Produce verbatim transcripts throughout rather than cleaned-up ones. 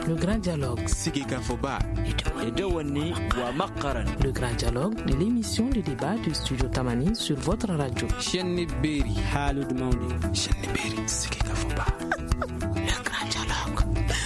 Le grand dialogue. Sigika Foba. Edewani wa Makaran. Le grand dialogue de l'émission de débat du studio Tamani sur votre radio. Chenni Beri. Halud Maudi. Chenni Beri. Sigika Foba. Le grand dialogue.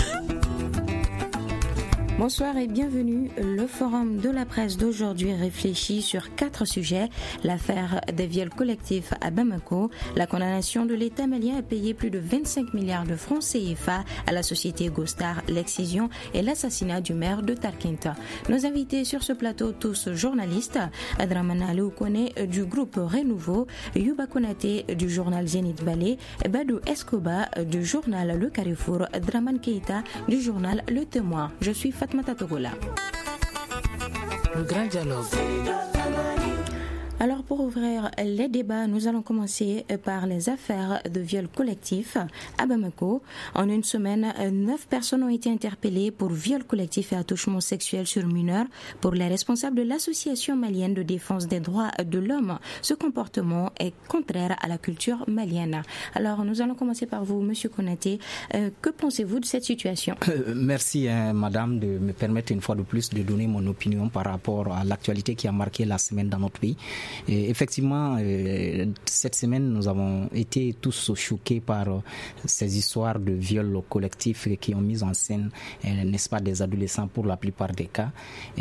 Bonsoir et bienvenue. Le forum de la presse d'aujourd'hui réfléchit sur quatre sujets. L'affaire des viols collectifs à Bamako, la condamnation de l'État malien à payer plus de vingt-cinq milliards de francs C F A à la société Gostar, l'excision et l'assassinat du maire de Tarkinta. Nos invités sur ce plateau, tous journalistes, Adraman Aloukone du groupe Renouveau, Yuba Konate du journal Zénith Balé, Badou Escoba du journal Le Carrefour, Draman Keita du journal Le Témoin. Je suis Fatmata Togola. Le grand dialogue. Alors pour ouvrir les débats, nous allons commencer par les affaires de viol collectif à Bamako. En une semaine, neuf personnes ont été interpellées pour viol collectif et attouchement sexuel sur mineurs pour les responsables de l'association malienne de défense des droits de l'homme. Ce comportement est contraire à la culture malienne. Alors nous allons commencer par vous, Monsieur Konaté. Euh, que pensez-vous de cette situation? euh, Merci, hein, Madame, de me permettre une fois de plus de donner mon opinion par rapport à l'actualité qui a marqué la semaine dans notre pays. Et effectivement, euh, cette semaine, nous avons été tous choqués par euh, ces histoires de viols collectifs qui ont mis en scène, euh, n'est-ce pas, des adolescents pour la plupart des cas.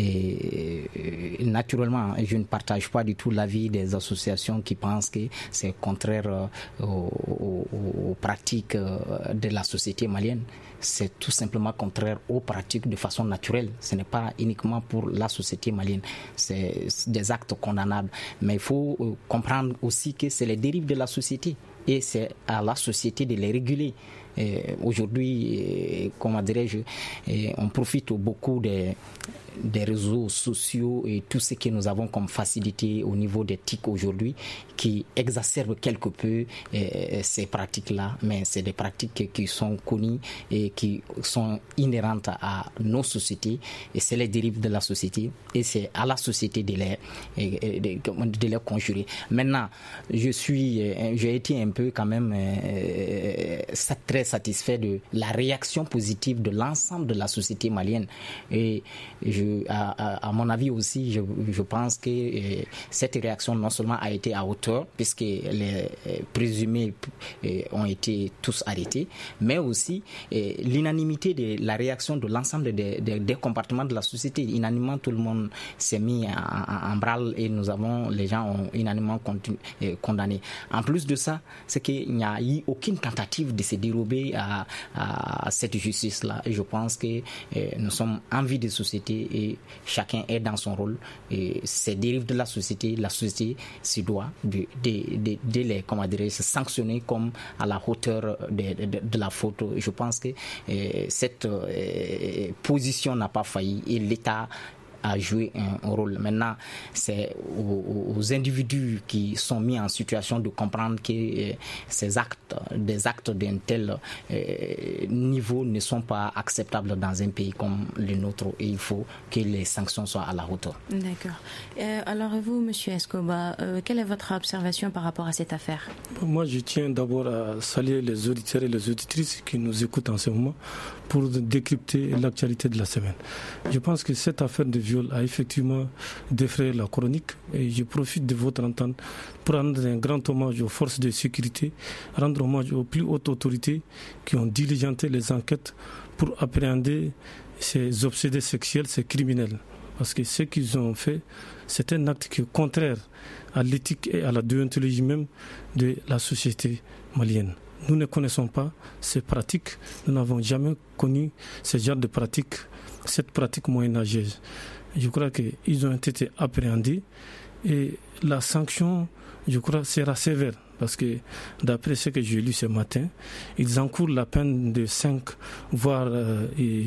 Et euh, naturellement, je ne partage pas du tout l'avis des associations qui pensent que c'est contraire euh, aux, aux, aux pratiques euh, de la société malienne. C'est tout simplement contraire aux pratiques de façon naturelle. Ce n'est pas uniquement pour la société malienne. C'est des actes condamnables. Mais il faut comprendre aussi que c'est les dérives de la société et c'est à la société de les réguler. Et aujourd'hui, comment dirais-je, on profite beaucoup des, des réseaux sociaux et tout ce que nous avons comme facilité au niveau des T I C aujourd'hui qui exacerbent quelque peu eh, ces pratiques-là, mais c'est des pratiques qui sont connues et qui sont inhérentes à nos sociétés et c'est les dérives de la société et c'est à la société de les, de, de les conjurer. Maintenant, je suis, j'ai été un peu quand même eh, très satisfait de la réaction positive de l'ensemble de la société malienne et je, à, à mon avis aussi je, je pense que eh, cette réaction non seulement a été à hauteur puisque les eh, présumés eh, ont été tous arrêtés mais aussi eh, l'unanimité de la réaction de l'ensemble des, des, des compartiments de la société. Unanimement tout le monde s'est mis en, en, en branle et nous avons, les gens ont unanimement continu, eh, condamné. En plus de ça, c'est qu'il n'y a eu aucune tentative de se dérober À, à cette justice-là. Et je pense que eh, nous sommes en vie de société et chacun est dans son rôle. Et ces dérives de la société, la société se doit de, de, de, de les, comment dirais, se sanctionner comme à la hauteur de, de, de la faute. Je pense que eh, cette eh, position n'a pas failli et l'État à jouer un rôle. Maintenant, c'est aux, aux individus qui sont mis en situation de comprendre que euh, ces actes, des actes d'un tel euh, niveau ne sont pas acceptables dans un pays comme le nôtre et il faut que les sanctions soient à la hauteur. D'accord. Euh, alors vous, Monsieur Escoba, euh, quelle est votre observation par rapport à cette affaire? Moi, je tiens d'abord à saluer les auditeurs et les auditrices qui nous écoutent en ce moment pour décrypter l'actualité de la semaine. Je pense que cette affaire de viol a effectivement défrayé la chronique et je profite de votre entente pour rendre un grand hommage aux forces de sécurité, rendre hommage aux plus hautes autorités qui ont diligenté les enquêtes pour appréhender ces obsédés sexuels, ces criminels. Parce que ce qu'ils ont fait, c'est un acte qui est contraire à l'éthique et à la déontologie même de la société malienne. Nous ne connaissons pas ces pratiques, nous n'avons jamais connu ce genre de pratique, cette pratique moyenâgeuse. Je crois qu'ils ont été appréhendés et la sanction, je crois, sera sévère. Parce que d'après ce que j'ai lu ce matin, ils encourent la peine de cinq voire euh,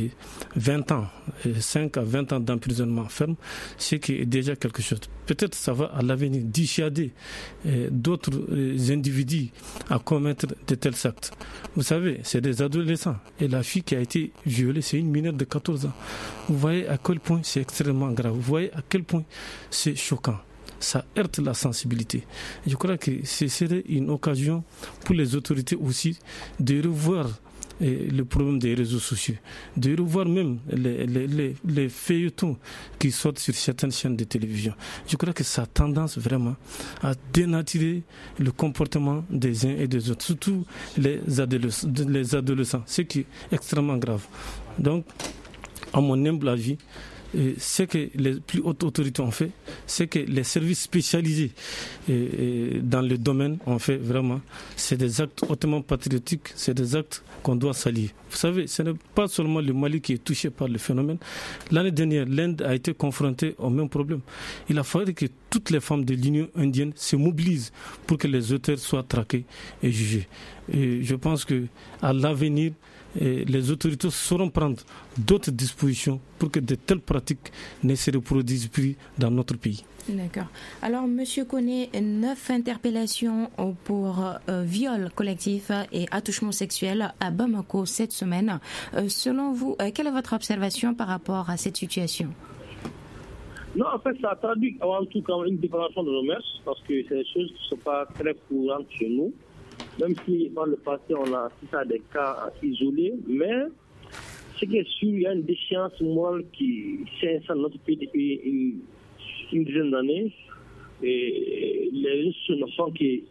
vingt ans, cinq à vingt ans d'emprisonnement ferme, ce qui est déjà quelque chose. Peut-être ça va à l'avenir dissuader euh, d'autres euh, individus à commettre de tels actes. Vous savez, c'est des adolescents et la fille qui a été violée, c'est une mineure de quatorze ans. Vous voyez à quel point c'est extrêmement grave, vous voyez à quel point c'est choquant. Ça heurte la sensibilité. Je crois que ce serait une occasion pour les autorités aussi de revoir et le problème des réseaux sociaux, de revoir même les, les, les, les feuilletons qui sortent sur certaines chaînes de télévision. Je crois que ça a tendance vraiment à dénaturer le comportement des uns et des autres, surtout les adolescents, les adolescents, ce qui est extrêmement grave. Donc, à mon humble avis, et ce que les plus hautes autorités ont fait, c'est que les services spécialisés et, et dans le domaine ont fait vraiment, c'est des actes hautement patriotiques, c'est des actes qu'on doit saluer. Vous savez, ce n'est pas seulement le Mali qui est touché par le phénomène. L'année dernière, l'Inde a été confrontée au même problème. Il a fallu que toutes les femmes de l'Union indienne se mobilisent pour que les auteurs soient traqués et jugés. Et je pense qu'à l'avenir, et les autorités sauront prendre d'autres dispositions pour que de telles pratiques ne se reproduisent plus dans notre pays. D'accord. Alors, Monsieur connaît neuf interpellations pour euh, viol collectif et attouchement sexuel à Bamako cette semaine. Euh, selon vous, euh, quelle est votre observation par rapport à cette situation? Non, en fait, ça traduit avant tout comme une déclaration de nos mœurs, parce que c'est des choses qui ne sont pas très courantes chez nous. Même si dans le passé, on a assisté à des cas isolés, mais ce qui est sûr, il y a une déchéance morale qui s'installe dans notre pays depuis une, une dizaine d'années. Et les risques ne font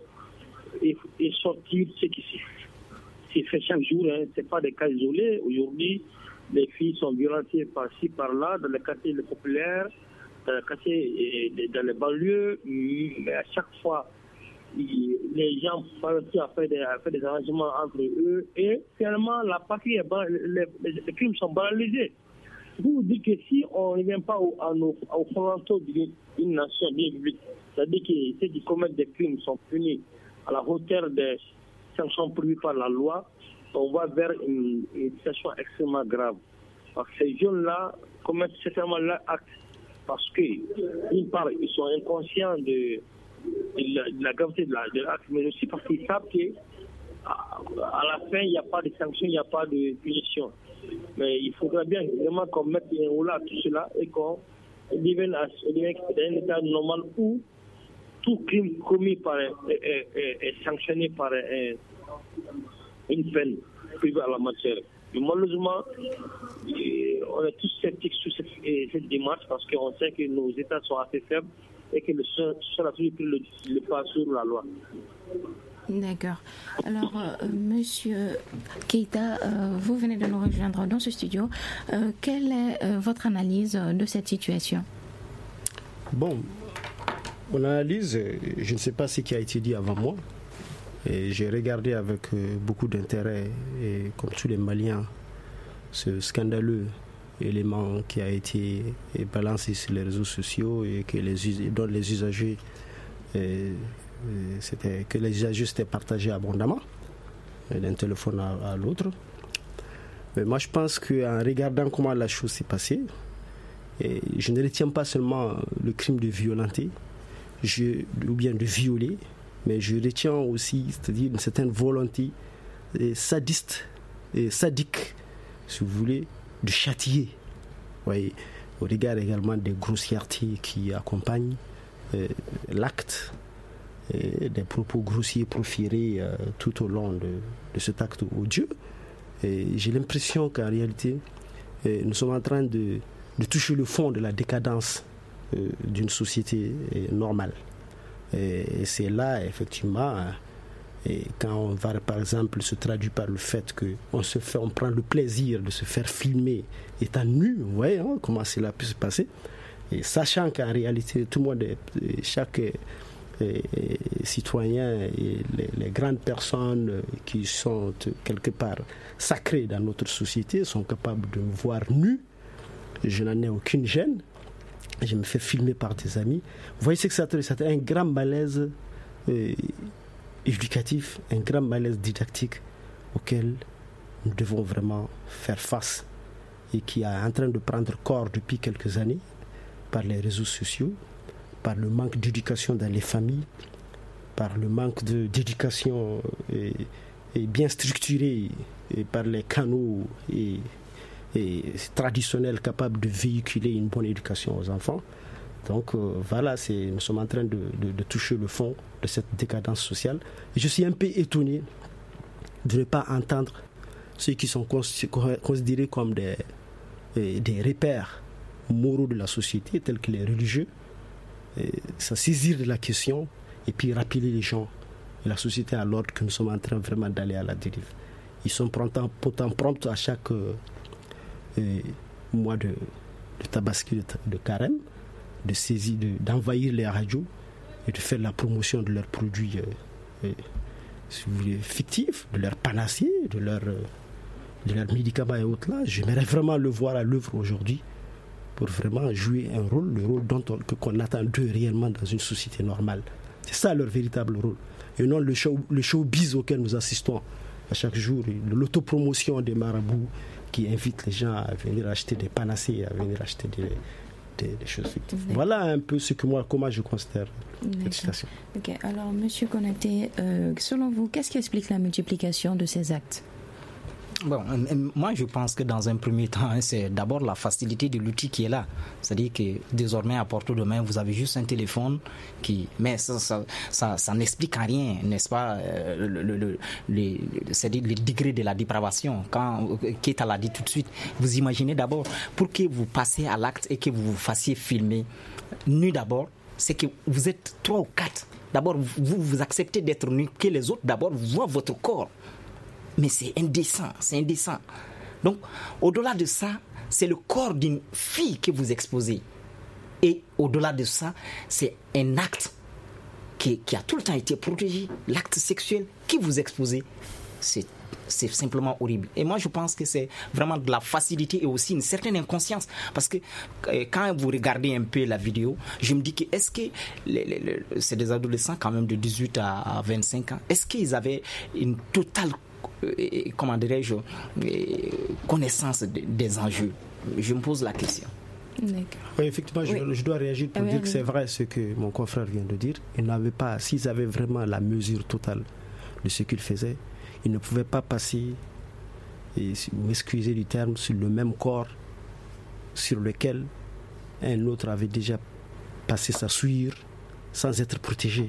que sortir ce qui s'est fait chaque jour. Hein. Ce n'est pas des cas isolés. Aujourd'hui, les filles sont violentées par-ci, par-là, dans les quartiers populaires, dans les quartiers, dans les banlieues, mais à chaque fois, les gens partent à faire des, à faire des arrangements entre eux et finalement la patrie est ban... les, les, les crimes sont banalisés. Vous vous dites que si on ne vient pas au, à nos, aux fondamentaux d'une nation bien publique, c'est-à-dire que ceux qui commettent des crimes sont punis à la hauteur des sanctions prévues par la loi, on va vers une, une situation extrêmement grave. Parce que ces jeunes-là commettent certainement leur acte parce que, d'une part, ils sont inconscients de De la, de la gravité de l'acte, mais aussi parce qu'ils savent qu'à à la fin, il n'y a pas de sanctions, il n'y a pas de punition. Mais il faudrait bien vraiment qu'on mette un haut à tout cela et qu'on devienne à un état normal où tout crime commis par, est, est, est, est sanctionné par est, une peine privée à la matière. Mais malheureusement, on est tous sceptiques sur cette, cette démarche parce qu'on sait que nos États sont assez faibles et que le seul a toujours pris le, le pas sur la loi. D'accord. Alors, euh, Monsieur Keita, euh, vous venez de nous rejoindre dans ce studio. Euh, quelle est euh, votre analyse de cette situation? Bon, mon analyse, je ne sais pas ce qui a été dit avant moi. Et j'ai regardé avec beaucoup d'intérêt, et comme tous les Maliens, ce scandaleux élément qui a été balancé sur les réseaux sociaux et que les, dont les usagers et, et c'était, que les usagers s'étaient partagés abondamment d'un téléphone à, à l'autre. Mais moi je pense qu'en regardant comment la chose s'est passée, et je ne retiens pas seulement le crime de violenter je, ou bien de violer, mais je retiens aussi, c'est-à-dire une certaine volonté et sadiste et sadique, si vous voulez, de châtier. Vous voyez, au regard également des grossièretés qui accompagnent euh, l'acte, et des propos grossiers proférés euh, tout au long de, de cet acte odieux. Et j'ai l'impression qu'en réalité, euh, nous sommes en train de, de toucher le fond de la décadence euh, d'une société euh, normale. Et, et c'est là, effectivement, hein, et quand on va, par exemple, se traduit par le fait qu'on se fait, on prend le plaisir de se faire filmer étant nu, vous voyez hein, comment cela peut se passer, et sachant qu'en réalité, tout le monde, est, chaque et, et, citoyen et les, les grandes personnes qui sont quelque part sacrées dans notre société sont capables de me voir nu, je n'en ai aucune gêne, je me fais filmer par des amis. Vous voyez, c'est que ça a un grand malaise euh, éducatif, un grand malaise didactique auquel nous devons vraiment faire face et qui est en train de prendre corps depuis quelques années par les réseaux sociaux, par le manque d'éducation dans les familles, par le manque de, d'éducation et, et bien structurée et par les canaux et, et traditionnels capables de véhiculer une bonne éducation aux enfants. Donc euh, voilà, c'est, nous sommes en train de, de, de toucher le fond de cette décadence sociale. Et je suis un peu étonné de ne pas entendre ceux qui sont considérés comme des, des repères moraux de la société, tels que les religieux, ça saisir de la question et puis rappeler les gens et la société à l'ordre que nous sommes en train vraiment d'aller à la dérive. Ils sont pourtant prompts à chaque euh, euh, mois de, de tabaski, de, de carême, de saisir, de, d'envahir les radios et de faire la promotion de leurs produits euh, euh, si vous voulez, fictifs, de leurs panacées, de leurs, euh, de leurs médicaments et autres là. J'aimerais vraiment le voir à l'œuvre aujourd'hui pour vraiment jouer un rôle, le rôle dont on, qu'on attend d'eux réellement dans une société normale. C'est ça leur véritable rôle. Et non le show, le showbiz auquel nous assistons à chaque jour, l'autopromotion des marabouts qui invitent les gens à venir acheter des panacées, à venir acheter des, des, des choses fictives. D'accord. Voilà un peu ce que moi, comment je considère cette situation. Ok, alors Monsieur Konaté, euh, selon vous, qu'est-ce qui explique la multiplication de ces actes? Bon, moi je pense que dans un premier temps, hein, c'est d'abord la facilité de l'outil qui est là. C'est-à-dire que désormais à portée de main, vous avez juste un téléphone qui, mais ça, ça, ça, ça n'explique à rien, n'est-ce pas, euh, le, le, le, le, c'est-à-dire le degré de la dépravation. Quand Keita l'a dit tout de suite, vous imaginez d'abord pour que vous passiez à l'acte et que vous vous fassiez filmer nu d'abord, c'est que vous êtes trois ou quatre. D'abord, vous vous acceptez d'être nu, que les autres d'abord voient votre corps. Mais c'est indécent, c'est indécent. Donc, au-delà de ça, c'est le corps d'une fille que vous exposez. Et au-delà de ça, c'est un acte qui, qui a tout le temps été protégé. L'acte sexuel que vous exposez, c'est, c'est simplement horrible. Et moi, je pense que c'est vraiment de la facilité et aussi une certaine inconscience. Parce que euh, quand vous regardez un peu la vidéo, je me dis que est-ce que les, les, les, c'est des adolescents quand même de dix-huit à vingt-cinq ans, est-ce qu'ils avaient une totale comment dirais-je, connaissance des enjeux? Je me pose la question. D'accord. Oui, effectivement, je, oui. je dois réagir pour ah, dire oui, que oui. c'est vrai ce que mon confrère vient de dire. Ils n'avaient pas, s'ils avaient vraiment la mesure totale de ce qu'ils faisaient, ils ne pouvaient pas passer, et, ou excusez du terme, sur le même corps sur lequel un autre avait déjà passé sa souillure sans être protégé,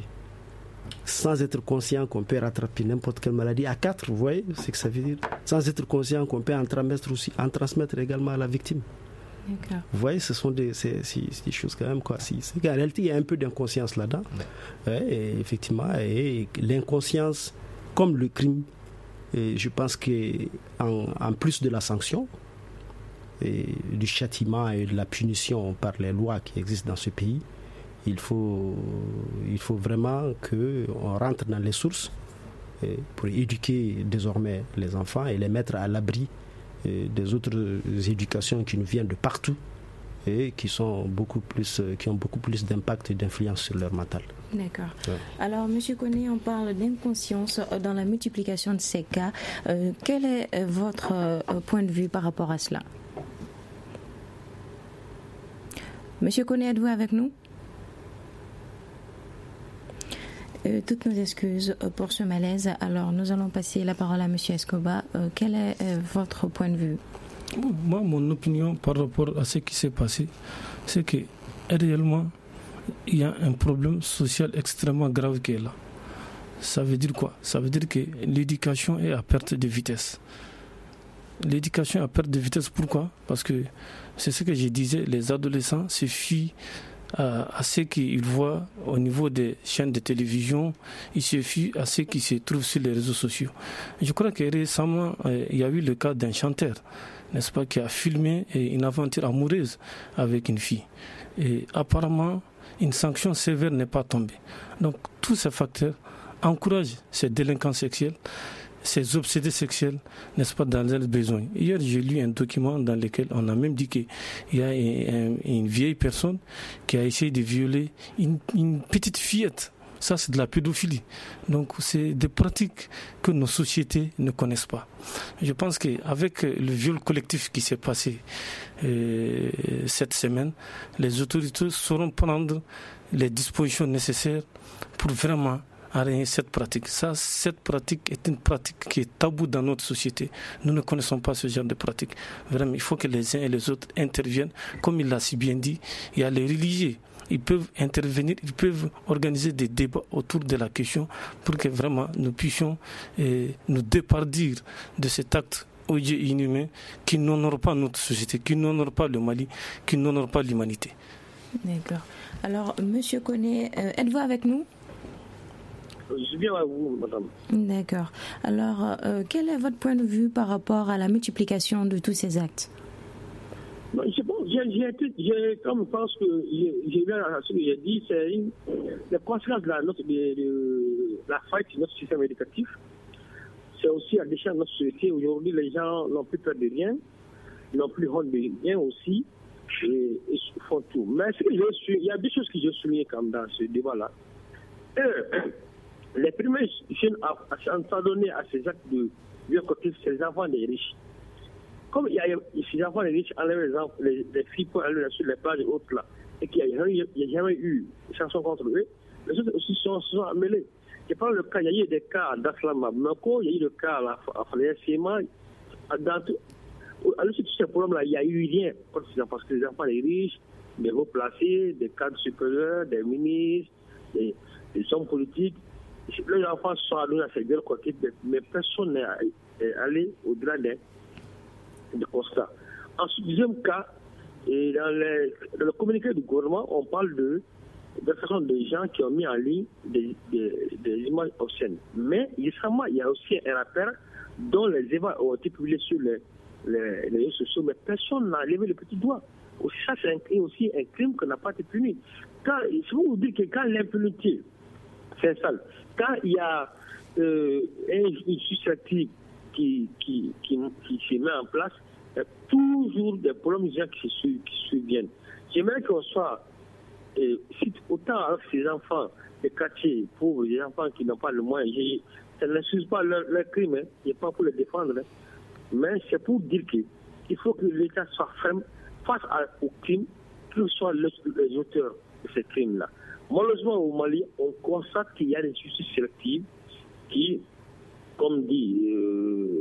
sans être conscient qu'on peut rattraper n'importe quelle maladie à quatre, vous voyez ce que ça veut dire, sans être conscient qu'on peut en transmettre, aussi, en transmettre également à la victime. D'accord. Vous voyez, ce sont des, c'est, c'est, c'est des choses quand même quoi. C'est, c'est qu'en réalité, il y a un peu d'inconscience là-dedans. Ouais. Ouais, et effectivement, et l'inconscience, comme le crime, et je pense qu'en en plus de la sanction, et du châtiment et de la punition par les lois qui existent dans ce pays, il faut, il faut vraiment qu'on rentre dans les sources pour éduquer désormais les enfants et les mettre à l'abri des autres éducations qui nous viennent de partout et qui sont beaucoup plus, qui ont beaucoup plus d'impact et d'influence sur leur mental. D'accord. Ouais. Alors, Monsieur Koné, on parle d'inconscience dans la multiplication de ces cas. Euh, quel est votre euh, point de vue par rapport à cela? Monsieur Koné, êtes-vous avec nous? Euh, toutes nos excuses euh, pour ce malaise. Alors, nous allons passer la parole à M. Escobar. Euh, quel est euh, votre point de vue? Bon, moi, mon opinion par rapport à ce qui s'est passé, c'est que réellement, il y a un problème social extrêmement grave qui est là. Ça veut dire quoi? Ça veut dire que l'éducation est à perte de vitesse. L'éducation est à perte de vitesse, pourquoi? Parce que c'est ce que je disais, les adolescents se fient à ce qu'ils voient au niveau des chaînes de télévision, il suffit à ce qui se trouvent sur les réseaux sociaux. Je crois que récemment, euh, il y a eu le cas d'un chanteur, n'est-ce pas, qui a filmé une aventure amoureuse avec une fille. Et apparemment, une sanction sévère n'est pas tombée. Donc, tous ces facteurs encouragent ces délinquants sexuels, ces obsédés sexuels, n'est-ce pas, dans leurs besoins. Hier, j'ai lu un document dans lequel on a même dit qu'il y a une, une vieille personne qui a essayé de violer une, une petite fillette. Ça, c'est de la pédophilie. Donc, c'est des pratiques que nos sociétés ne connaissent pas. Je pense qu'avec le viol collectif qui s'est passé euh, cette semaine, les autorités sauront prendre les dispositions nécessaires pour vraiment arrêter cette pratique. Ça, cette pratique est une pratique qui est taboue dans notre société. Nous ne connaissons pas ce genre de pratique. Vraiment, il faut que les uns et les autres interviennent. Comme il l'a si bien dit, il y a les religieux. Ils peuvent intervenir, ils peuvent organiser des débats autour de la question pour que vraiment nous puissions eh, nous départir de cet acte odieux et inhumains qui n'honorent pas notre société, qui n'honorent pas le Mali, qui n'honorent pas l'humanité. D'accord. Alors, Monsieur Koné, euh, êtes-vous avec nous? Je suis bien avec vous, madame. D'accord. Alors, euh, quel est votre point de vue par rapport à la multiplication de tous ces actes? Non, je pense, j'ai, j'ai, j'ai, comme je pense que j'ai, j'ai bien ce que j'ai dit, c'est une, les conséquences de la, notre, de, de, la faille de notre système éducatif. C'est aussi à l'échelle de notre société. Aujourd'hui, les gens n'ont plus peur de rien, n'ont plus honte de rien aussi, et, et font tout. Mais ce que je, il y a deux choses que je souligne comme dans ce débat-là. Un, les premiers jeunes à, à, à s'adonner à ces actes de viol collectif, c'est les enfants des riches. Comme il y a ces enfants des riches enlèvent les, enfants, les, les filles pour aller sur les plages et autres là, et qu'il n'y a, a jamais eu de sanctions contre eux, les autres aussi sont, sont emmêlés. Je parle le cas, il y a eu des cas à Daslam, à Mako, il y a eu le cas à Falaïa Sema, dans tout. À l'issue de tous ces problèmes-là, il n'y a eu rien contre ces enfants, parce que les enfants des riches, des hauts placés, des cadres supérieurs, des ministres, des, des hommes politiques, les enfants sont allés à ces guerres collectifs, mais personne n'est allé au-delà des de constat. Ensuite, deuxième cas, et dans, les, dans le communiqué du gouvernement, on parle de façon des gens qui ont mis en ligne des, des, des images obscènes. Mais récemment, il y a aussi un rappel dont les images ont été publiées sur les, les, les réseaux sociaux, mais personne n'a levé le petit doigt. Aussi, ça, c'est un crime, aussi un crime qui n'a pas été puni. Quand, je veux vous dire que quand l'impunité s'installe, quand il y a euh, une susceptible qui, qui, qui, qui se met en place, il y a toujours des problèmes qui se qui surviennent. J'aimerais qu'on soit, euh, autant avec ces enfants des quartiers pauvres, des enfants qui n'ont pas le moyen, ça n'excuse pas leur, leur crime, hein, il n'est pas pour les défendre, hein, mais c'est pour dire qu'il faut que l'État soit ferme face à, au crime, qu'ils soient les, les auteurs de ces crimes-là. Malheureusement, au Mali, on constate qu'il y a des justices sélectives qui, comme dit euh,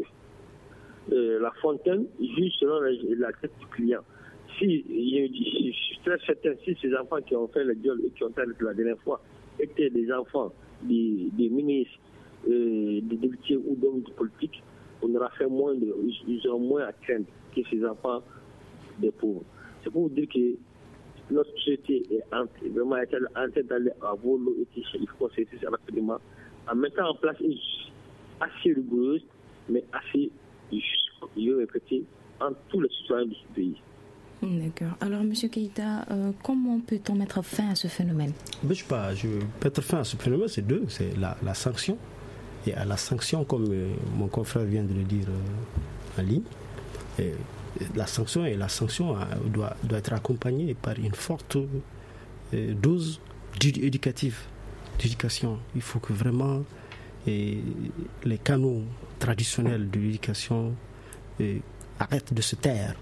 euh, La Fontaine, juge selon la, la tête du client. Si, je suis très certain, si ces enfants qui ont fait le viol et qui ont fait la dernière fois étaient des enfants des, des ministres, euh, des députés ou d'hommes politiques, on aura fait moins de, ils auront moins à craindre que ces enfants des pauvres. C'est pour vous dire que notre société est en, vraiment en train d'aller à volo et il faut qu'on s'essaie rapidement en mettant en place une justice assez rigoureuse, mais assez juste, je vais répéter, en tous les citoyens de ce pays. D'accord. Alors, M. Keïta, euh, comment peut-on mettre fin à ce phénomène? Je sais pas, je mettre fin à ce phénomène, c'est deux, c'est la, la sanction. Et à la sanction, comme euh, mon confrère vient de le dire euh, en ligne, et, la sanction et la sanction euh, doit, doit être accompagnée par une forte euh, dose éducative, d'éducation. Il faut que vraiment et, les canaux traditionnels de l'éducation et, arrêtent de se taire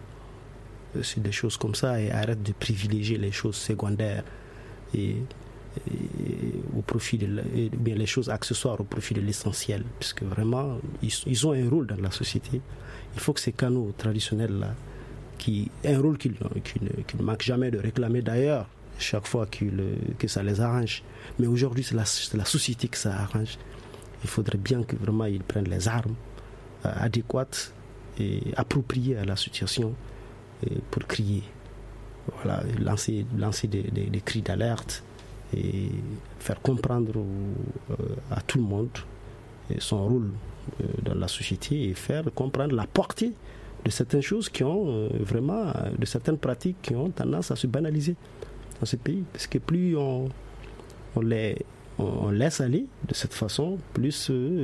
sur des choses comme ça et arrêtent de privilégier les choses secondaires et, et au profit de la, et bien les choses accessoires au profit de l'essentiel, puisque vraiment ils, ils ont un rôle dans la société. Il faut que ces canaux traditionnels là, qui un rôle qu'ils qu'ils ne, qu'ils ne manquent jamais de réclamer d'ailleurs chaque fois qu'ils, que ça les arrange, mais aujourd'hui c'est la, c'est la société que ça arrange. Il faudrait bien que vraiment ils prennent les armes euh, adéquates et appropriées à la situation et pour crier, voilà, lancer, lancer des, des, des cris d'alerte et faire comprendre au, euh, à tout le monde son rôle euh, dans la société et faire comprendre la portée de certaines choses qui ont euh, vraiment, de certaines pratiques qui ont tendance à se banaliser dans ce pays. Parce que plus on, on, les, on, on laisse aller de cette façon, plus euh,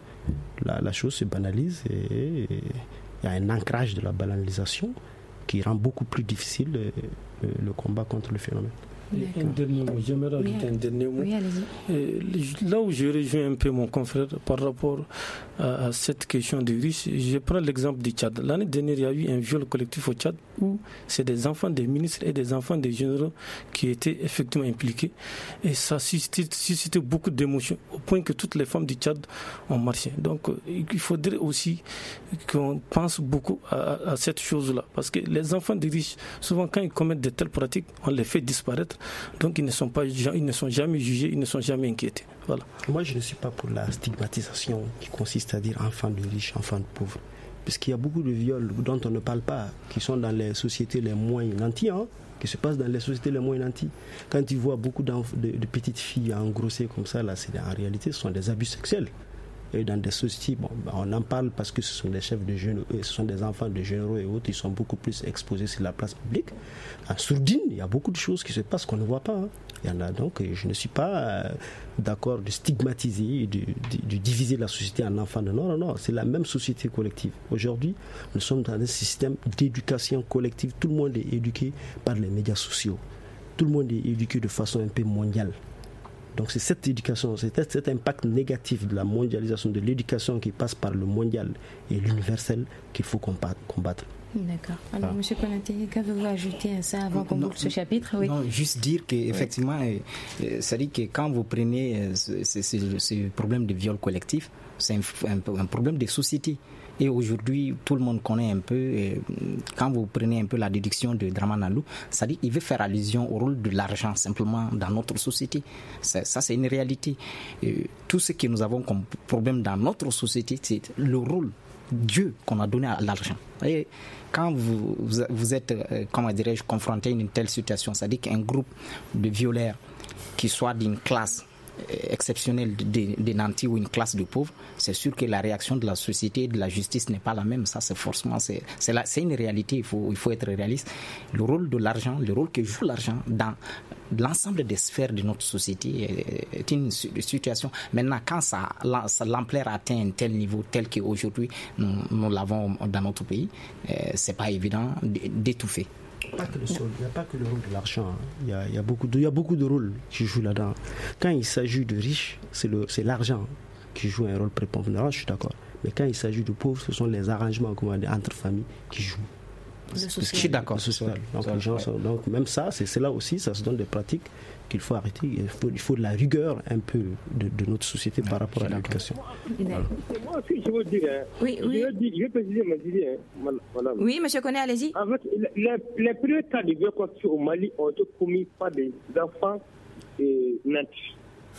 la, la chose se banalise et il y a un ancrage de la banalisation qui rend beaucoup plus difficile le, le combat contre le phénomène. Un dernier mot, j'aimerais oui, ajouter un dernier mot. Oui, allez-y. Là où je rejoins un peu mon confrère par rapport à, à cette question des riches, je prends l'exemple du Tchad. L'année dernière, il y a eu un viol collectif au Tchad où c'est des enfants des ministres et des enfants des généraux qui étaient effectivement impliqués. Et ça a suscité, suscité beaucoup d'émotions au point que toutes les femmes du Tchad ont marché. Donc il faudrait aussi qu'on pense beaucoup à, à cette chose-là. Parce que les enfants des riches, souvent quand ils commettent de telles pratiques, on les fait disparaître. Donc ils ne sont pas, ils ne sont jamais jugés, ils ne sont jamais inquiétés. Voilà. Moi, je ne suis pas pour la stigmatisation qui consiste à dire enfant de riches, enfant de pauvres. Parce qu'il y a beaucoup de viols dont on ne parle pas, qui sont dans les sociétés les moins nantis, hein, qui se passent dans les sociétés les moins nantis. Quand tu vois beaucoup de, de petites filles engrossées comme ça, là, c'est, en réalité, ce sont des abus sexuels. Et dans des sociétés, bon, on en parle parce que ce sont des chefs de généraux, ce sont des enfants de généraux et autres, ils sont beaucoup plus exposés sur la place publique. En sourdine, il y a beaucoup de choses qui se passent qu'on ne voit pas. Hein. Il y en a donc, je ne suis pas euh, d'accord de stigmatiser, de, de, de diviser la société en enfants. Non, non, non, c'est la même société collective. Aujourd'hui, nous sommes dans un système d'éducation collective. Tout le monde est éduqué par les médias sociaux. Tout le monde est éduqué de façon un peu mondiale. Donc c'est cette éducation, c'est cet impact négatif de la mondialisation, de l'éducation qui passe par le mondial et l'universel qu'il faut combattre. D'accord. Alors, ah. M. Konaté, qu'avez-vous ajouté à ça avant qu'on boucle ce chapitre? Oui. Non, juste dire qu'effectivement, oui. euh, ça dit que quand vous prenez euh, ce, ce, ce, ce problème de viol collectif, c'est un, un, un problème de société. Et aujourd'hui, tout le monde connaît un peu, euh, quand vous prenez un peu la déduction de Draman Alou, ça dit qu'il veut faire allusion au rôle de l'argent simplement dans notre société. Ça, ça c'est une réalité. Euh, tout ce que nous avons comme problème dans notre société, c'est le rôle Dieu qu'on a donné à l'argent. Et quand vous, vous, vous êtes, euh, comment dirais-je, confronté à une telle situation, ça dit qu'un groupe de violeurs qui soit d'une classe exceptionnelle des de nantis ou une classe de pauvres, c'est sûr que la réaction de la société et de la justice n'est pas la même. Ça, c'est forcément, c'est, c'est, la, c'est une réalité. Il faut, il faut être réaliste. Le rôle de l'argent, le rôle que joue l'argent dans l'ensemble des sphères de notre société est une situation. Maintenant, quand ça, l'ampleur atteint un tel niveau, tel qu'aujourd'hui nous, nous l'avons dans notre pays, euh, c'est pas évident d'étouffer. Pas que le sol, il n'y a pas que le rôle de l'argent. Il y a, il y a beaucoup de, il y a beaucoup de rôles qui jouent là-dedans. Quand il s'agit de riches, c'est, le, c'est l'argent qui joue un rôle prépondérant, je suis d'accord. Mais quand il s'agit de pauvres, ce sont les arrangements comment dire, entre familles qui jouent. Je suis d'accord. Donc, les gens sont, donc même ça, c'est, c'est là aussi, ça se donne des pratiques qu'il faut arrêter. Il faut, il faut de la rigueur un peu de, de notre société ouais, par rapport à l'éducation. Voilà. Moi aussi, je veux dire, hein, oui, oui. Je, veux dire je veux préciser ma idée. Hein, madame. Oui, monsieur Koné, allez-y. En fait, les, les premiers cas de viol constitués au Mali ont été commis par des enfants euh, natifs.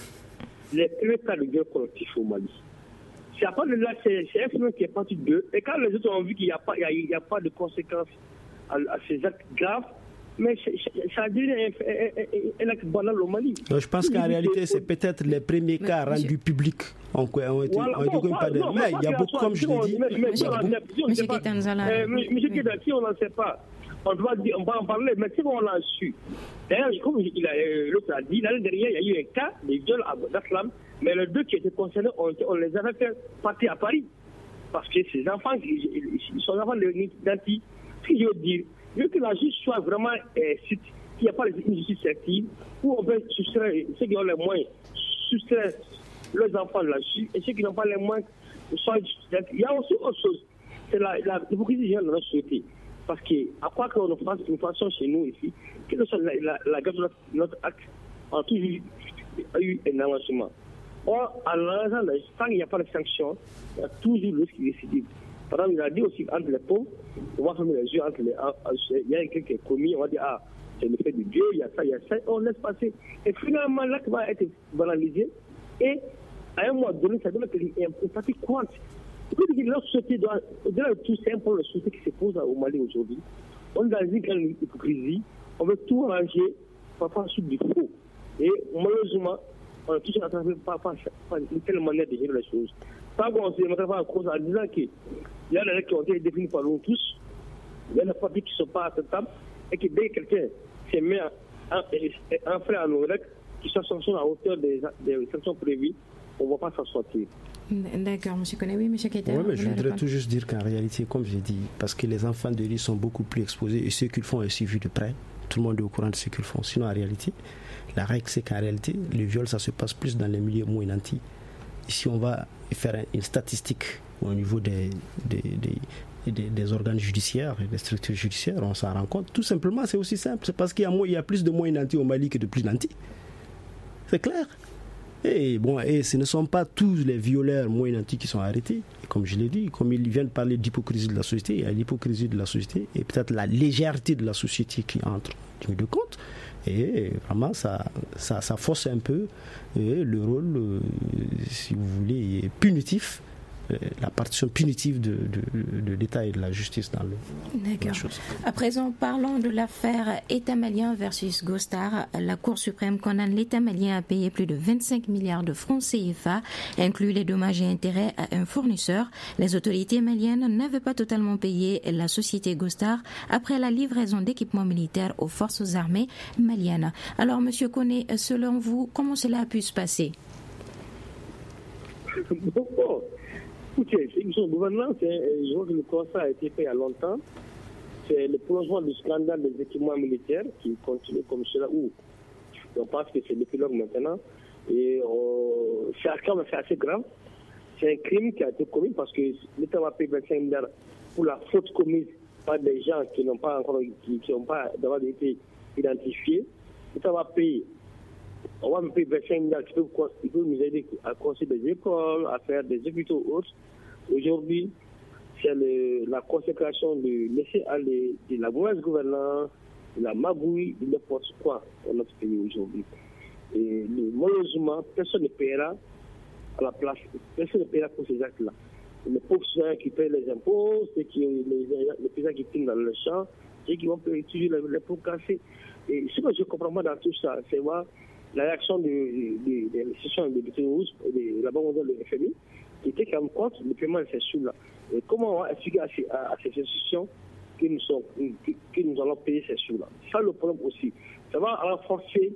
Les premiers cas de viol collectif au Mali. C'est à part de là, c'est, c'est un phénomène qui est parti d'eux. Et quand les autres ont vu qu'il n'y a pas, il y a, il y a pas de conséquences à, à ces actes graves, mais ça a devenu un, un acte banal au Mali. Donc, je pense qu'en réalité, c'est peut-être les premiers cas mais, rendus publics ont, ont été voilà, bon, bon, pas de... non, mais il y a beaucoup, comme je l'ai dit. Monsieur Ketanzala. Monsieur Ketanzala, si on n'en sait pas, on doit dire, on va en parler, mais si on l'a su. D'ailleurs, comme il a, l'autre a dit, l'année dernière, il y a eu un cas de viol à Daslam, mais les deux qui étaient concernés, on, on les avait fait partir à Paris. Parce que ces enfants, ils, ils sont enfants d'anti. Ce que je veux dire, je veux que la justice soit vraiment euh, qu'il n'y a pas une justice active, où on peut soustraire ceux qui ont les moyens, soustraire leurs enfants de la justice, et ceux qui n'ont pas les moyens, soient il y a aussi autre chose, c'est la, la hypocrisie de notre société. Parce qu'à quoi qu'on fasse une façon chez nous ici, quelle que soit la, la, la grâce de notre, notre acte, on a toujours eu un avancement. Or, en lançant la tant qu'il n'y a pas de sanction, il y a toujours le risque qui est décidé. Par exemple, il a dit aussi entre les pauvres, on va fermer les yeux entre les. Il y a quelqu'un qui est commis, on va dire, ah, c'est le fait de Dieu, il y a ça, il y a ça, on laisse passer. Et finalement, l'acte va être banalisé, et à un moment donné, ça donne une pratique courante. La société doit, au-delà de tout, c'est un problème de société qui se pose au Mali aujourd'hui. On est dans une grande hypocrisie, on veut tout ranger, parfois sur du faux. Et malheureusement, on a tous attrapé par, par, par une telle manière de gérer les choses. Tant qu'on ne se mettra pas en cause en disant qu'il y a des règles qui ont été définies par nous tous, il y a des pratiques qui ne sont pas acceptables, et que dès que quelqu'un se met en frein à nos règles, qui sont sanctionnées à hauteur des, des sanctions prévues, on ne va pas s'en sortir. D'accord, M. Koné, oui, M. Keita. Oui, mais je voudrais tout juste dire qu'en réalité, comme j'ai dit, parce que les enfants de riz sont beaucoup plus exposés et ce qu'ils font est suivi de près. Tout le monde est au courant de ce qu'ils font. Sinon, en réalité, la règle, c'est qu'en réalité, le viol, ça se passe plus dans les milieux moins nantis. Ici, on va faire une statistique au niveau des, des, des, des, des organes judiciaires et des structures judiciaires, on s'en rend compte. Tout simplement, c'est aussi simple. C'est parce qu'il y a, il y a plus de moins nantis au Mali que de plus nantis. C'est clair. Et, bon, et ce ne sont pas tous les violeurs moins nantis qui sont arrêtés. Et comme je l'ai dit, comme ils viennent parler d'hypocrisie de la société, il y a l'hypocrisie de la société et peut-être la légèreté de la société qui entre en ligne de compte. Et vraiment, ça, ça, ça force un peu et le rôle, euh, si vous voulez, punitif la partition punitive de, de, de l'État et de la justice dans le, D'accord. la chose. À présent, parlons de l'affaire État malien versus Gostar. La Cour suprême condamne l'État malien à payer plus de vingt-cinq milliards de francs C F A, inclut les dommages et intérêts à un fournisseur. Les autorités maliennes n'avaient pas totalement payé la société Gostar après la livraison d'équipements militaires aux forces armées maliennes. Alors, Monsieur Koné, selon vous, comment cela a pu se passer? Bon, écoutez, c'est une chose gouvernante. Je vois que le constat a été fait il y a longtemps. C'est le prolongement du scandale des équipements militaires qui continue comme cela, où on pense que c'est l'épilogue maintenant. Et on... c'est quand même assez grave. C'est un crime qui a été commis parce que l'État va payer vingt-cinq milliards pour la faute commise par des gens qui n'ont pas encore qui, qui n'ont pas d'abord été identifiés. L'État va payer. On va me payer vingt-cinq milliards qui peuvent, qui peuvent nous aider à construire des écoles, à faire des hôpitaux autres. Aujourd'hui, c'est le, la consécration de laisser aller de la mauvaise gouvernance, de la magouille, de n'importe quoi dans notre pays aujourd'hui. Et le, malheureusement, personne ne paiera à la place, personne ne paiera pour ces actes-là. Les pauvres citoyens qui payent les impôts, ceux qui, les, les paysans qui tiennent dans le champ, ceux qui vont payer toujours les, les pots cassés. Et ce que je comprends pas dans tout ça, c'est voir la réaction des institutions de l'État rouge, de la Banque mondiale de F M I, qui était quand même contre le paiement de ces sous-là. Et comment on va expliquer à ces, à, à ces institutions que nous, sont, que, que nous allons payer ces sous-là? Ça, le problème aussi. Ça va renforcer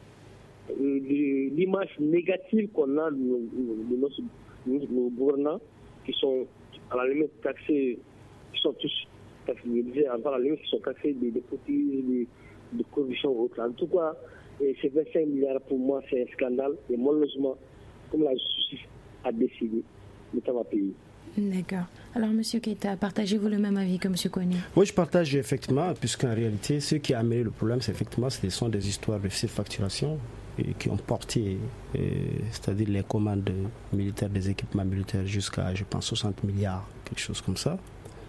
euh, l'image négative qu'on a de nos, de nos, de nos gouvernants qui sont à la limite taxés, qui sont tous, je disais, à la limite, qui sont taxés de népotisme, de, de corruption autre. En tout cas, et ces vingt-cinq milliards, pour moi, c'est un scandale. Et malheureusement, comme la justice a décidé, l'État va payer. D'accord. Alors, M. Keita, partagez-vous le même avis que M. Koné? Oui, je partage effectivement, puisqu'en réalité, ce qui a amené le problème, c'est effectivement, ce sont des histoires de surfacturation et qui ont porté, et, c'est-à-dire les commandes militaires, des équipements militaires jusqu'à, je pense, soixante milliards, quelque chose comme ça.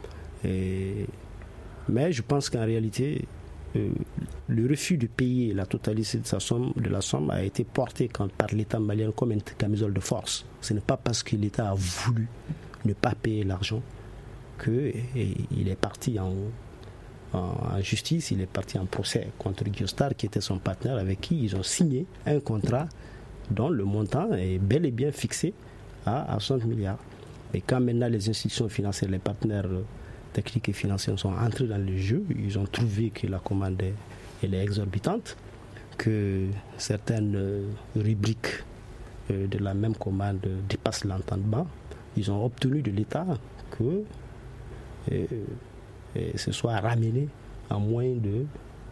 Et, mais je pense qu'en réalité, Euh, le refus de payer la totalité de, sa somme, de la somme a été porté quand, par l'État malien comme une camisole de force. Ce n'est pas parce que l'État a voulu ne pas payer l'argent qu'il est parti en, en, en justice, il est parti en procès contre Gostar, qui était son partenaire, avec qui ils ont signé un contrat dont le montant est bel et bien fixé à, à soixante milliards. Et quand maintenant les institutions financières, les partenaires techniques et financiers sont entrés dans le jeu, ils ont trouvé que la commande est, elle est exorbitante, que certaines euh, rubriques euh, de la même commande dépassent l'entendement. Ils ont obtenu de l'État que euh, euh, ce soit ramené à moins de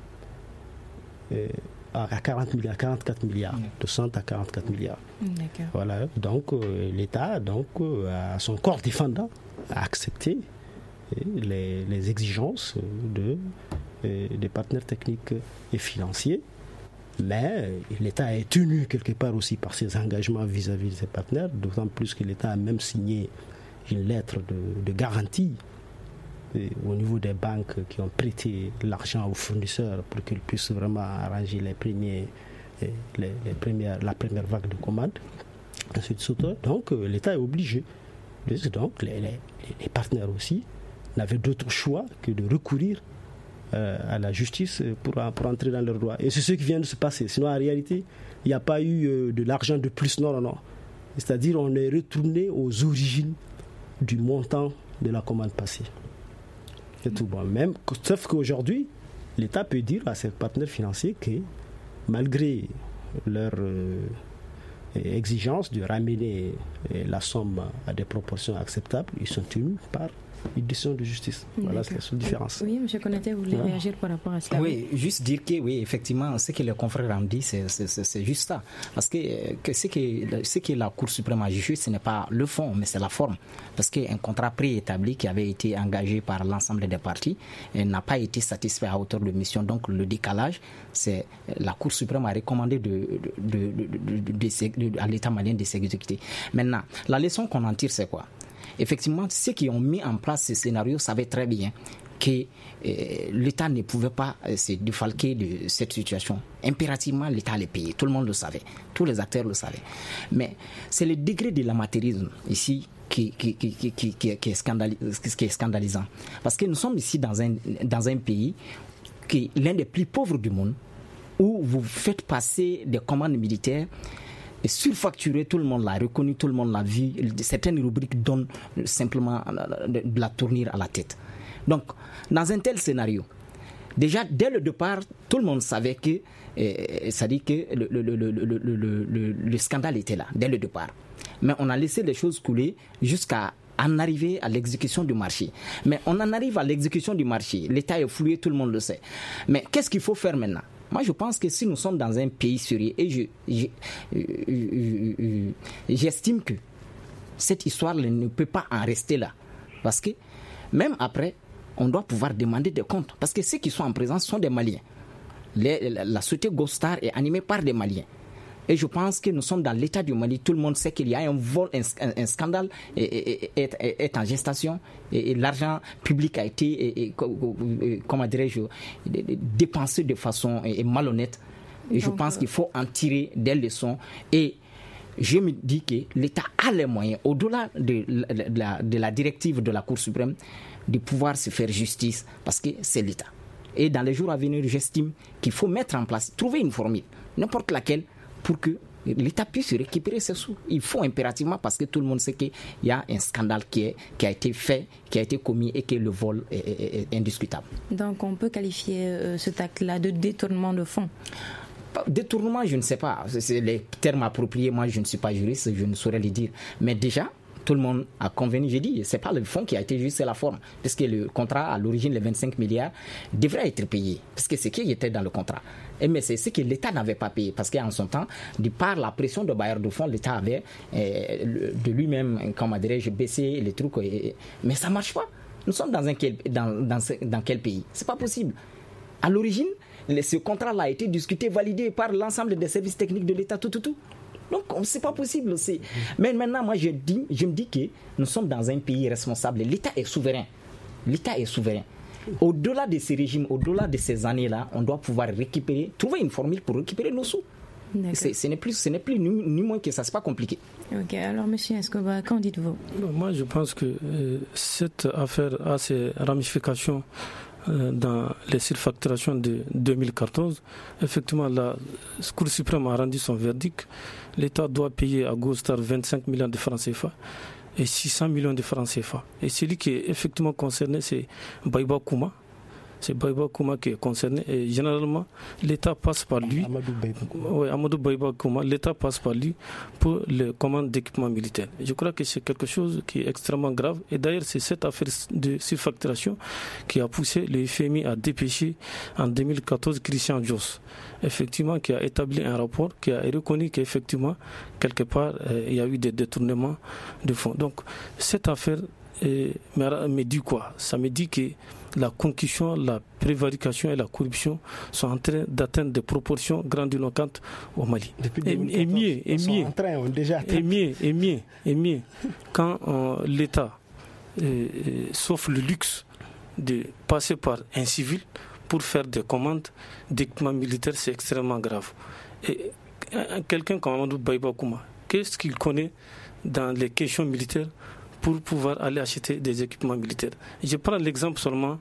euh, à quarante milliards, quarante-quatre milliards, de cent à quarante-quatre milliards. D'accord. Voilà, donc euh, l'État, donc euh, à son corps défendant, a accepté Les, les exigences de, euh, des partenaires techniques et financiers, mais l'État est tenu quelque part aussi par ses engagements vis-à-vis de ses partenaires, d'autant plus que l'État a même signé une lettre de, de garantie euh, au niveau des banques qui ont prêté l'argent aux fournisseurs pour qu'ils puissent vraiment arranger les premiers, les, les premières, la première vague de commandes. Ensuite, donc euh, l'État est obligé. Donc les, les, les partenaires aussi n'avaient d'autre choix que de recourir euh, à la justice pour, pour entrer dans leurs droits. Et c'est ce qui vient de se passer. Sinon, en réalité, il n'y a pas eu euh, de l'argent de plus. Non, non, non. C'est-à-dire on est retourné aux origines du montant de la commande passée. C'est tout bon. Même, sauf qu'aujourd'hui, l'État peut dire à ses partenaires financiers que malgré leur euh, exigence de ramener euh, la somme à des proportions acceptables, ils sont tenus par une décision de justice. Voilà, c'est la seule différence. Oui, M. Konaté, vous voulez ouais. réagir par rapport à cela? Oui, juste dire que, oui, effectivement, ce que les confrères ont dit, c'est, c'est, c'est juste ça. Parce que, que, ce, que ce que la Cour suprême a jugé, ce n'est pas le fond, mais c'est la forme. Parce qu'un contrat préétabli qui avait été engagé par l'ensemble des parties n'a pas été satisfait à hauteur de mission. Donc, le décalage, c'est la Cour suprême a recommandé de, de, de, de, de, de, de, à l'État malien de s'exécuter. Maintenant, la leçon qu'on en tire, c'est quoi? Effectivement, ceux qui ont mis en place ce scénario savaient très bien que euh, l'État ne pouvait pas euh, se défalquer de cette situation. Impérativement, l'État allait payer. Tout le monde le savait. Tous les acteurs le savaient. Mais c'est le degré de l'amateurisme ici qui, qui, qui, qui, qui, qui, est, scandalis- qui est scandalisant. Parce que nous sommes ici dans un, dans un pays qui est l'un des plus pauvres du monde, où vous faites passer des commandes militaires et surfacturées, tout le monde l'a reconnu, tout le monde l'a vu. Certaines rubriques donnent simplement de la tournure à la tête. Donc, dans un tel scénario, déjà, dès le départ, tout le monde savait que, euh, ça dit que le, le, le, le, le, le, le, le scandale était là, dès le départ. Mais on a laissé les choses couler jusqu'à en arriver à l'exécution du marché. Mais on en arrive à l'exécution du marché. L'État est floué, tout le monde le sait. Mais qu'est-ce qu'il faut faire maintenant ? Moi, je pense que si nous sommes dans un pays sérieux, et je, je, je, je, j'estime que cette histoire ne peut pas en rester là. Parce que même après, on doit pouvoir demander des comptes. Parce que ceux qui sont en présence sont des Maliens. Les, la, la société Ghostar est animée par des Maliens. Et je pense que nous sommes dans l'état du Mali. Tout le monde sait qu'il y a un vol, un, un, un scandale est, est, est, est en gestation. Et, et l'argent public a été, et, et, et, comment dirais-je, dépensé de façon et, et malhonnête. Et je pense qu'il faut en tirer des leçons. Et je me dis que l'État a les moyens, au-delà de, de, de, la, de la directive de la Cour suprême, de pouvoir se faire justice, parce que c'est l'État. Et dans les jours à venir, j'estime qu'il faut mettre en place, trouver une formule, n'importe laquelle, pour que l'État puisse récupérer ses sous. Il faut impérativement, parce que tout le monde sait qu'il y a un scandale qui, est, qui a été fait, qui a été commis et que le vol est, est, est indiscutable. Donc on peut qualifier euh, cet acte-là de détournement de fonds? Détournement, je ne sais pas. C'est les termes appropriés. Moi, je ne suis pas juriste, je ne saurais les dire. Mais déjà, tout le monde a convenu, j'ai dit, ce n'est pas le fonds qui a été juste, c'est la forme. Parce que le contrat, à l'origine, les vingt-cinq milliards, devrait être payé. Parce que c'est ce qui était dans le contrat. Et mais c'est ce que l'État n'avait pas payé. Parce qu'en son temps, de par la pression de bailleurs de fonds, l'État avait euh, de lui-même, comment dirais-je, baissé les trucs. Et, mais ça ne marche pas. Nous sommes dans, un quel, dans, dans, dans quel pays? Ce n'est pas possible. À l'origine, ce contrat-là a été discuté, validé par l'ensemble des services techniques de l'État, tout, tout, tout. Donc, c'est pas possible. C'est... Mais maintenant, moi, je, dis, je me dis que nous sommes dans un pays responsable. L'État est souverain. L'État est souverain. Au-delà de ces régimes, au-delà de ces années-là, on doit pouvoir récupérer, trouver une formule pour récupérer nos sous. C'est, ce n'est plus, ce n'est plus ni, ni moins que ça, c'est pas compliqué. Ok, alors Monsieur Escobar, qu'en dites-vous? Moi, je pense que euh, cette affaire a ses ramifications dans les surfacturations de deux mille quatorze. Effectivement, la Cour suprême a rendu son verdict. L'État doit payer à Ghostar vingt-cinq millions de francs C F A et six cents millions de francs C F A. Et celui qui est effectivement concerné, c'est Baiba Kouma. C'est Baiba Kouma qui est concerné. Et généralement, l'État passe par lui. Amadou Baiba Kouma. Oui, Amadou Baiba Kouma. L'État passe par lui pour les commandes d'équipements militaires. Je crois que c'est quelque chose qui est extrêmement grave. Et d'ailleurs, c'est cette affaire de surfacturation qui a poussé le F M I à dépêcher en deux mille quatorze Christian Josse. Effectivement, qui a établi un rapport, qui a reconnu qu'effectivement, quelque part, euh, il y a eu des détournements de fonds. Donc, cette affaire euh, me dit quoi? Ça me dit que la concussion, la prévarication et la corruption sont en train d'atteindre des proportions grandiloquentes au Mali. Et, et mieux, et mieux, et mieux, et mieux, et mieux, quand euh, l'État euh, s'offre le luxe de passer par un civil pour faire des commandes d'équipements militaires, c'est extrêmement grave. Et quelqu'un comme Amadou Baiba Kouma, qu'est-ce qu'il connaît dans les questions militaires pour pouvoir aller acheter des équipements militaires? Je prends l'exemple seulement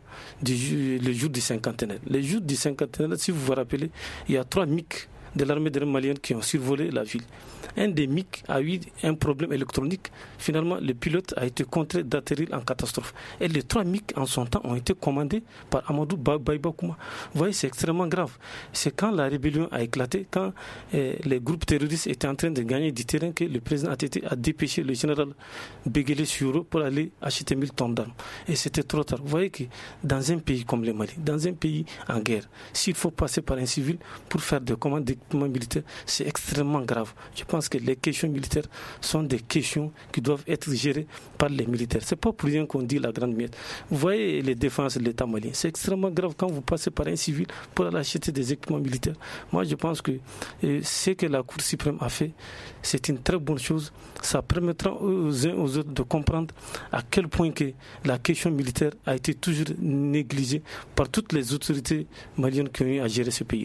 du le jour du cinquantenaire. Le jour du cinquantenaire, si vous vous rappelez, il y a trois M I C de l'armée de l'air malienne qui ont survolé la ville. Un des M I C a eu un problème électronique. Finalement, le pilote a été contraint d'atterrir en catastrophe. Et les trois M I C, en son temps, ont été commandés par Amadou Baiba Kouma. Vous voyez, c'est extrêmement grave. C'est quand la rébellion a éclaté, quand eh, les groupes terroristes étaient en train de gagner du terrain, que le président A T T a dépêché le général Begele Suro pour aller acheter mille tonnes d'armes. Et c'était trop tard. Vous voyez que dans un pays comme le Mali, dans un pays en guerre, s'il faut passer par un civil pour faire des commandes d'équipements militaires, c'est extrêmement grave. Je pense que les questions militaires sont des questions qui doivent être gérées par les militaires. C'est pas pour rien qu'on dit la grande miette. Vous voyez les défenses de l'État malien. C'est extrêmement grave quand vous passez par un civil pour aller acheter des équipements militaires. Moi, je pense que euh, ce que la Cour suprême a fait, c'est une très bonne chose. Ça permettra aux uns aux autres de comprendre à quel point que la question militaire a été toujours négligée par toutes les autorités maliennes qui ont eu à gérer ce pays-là.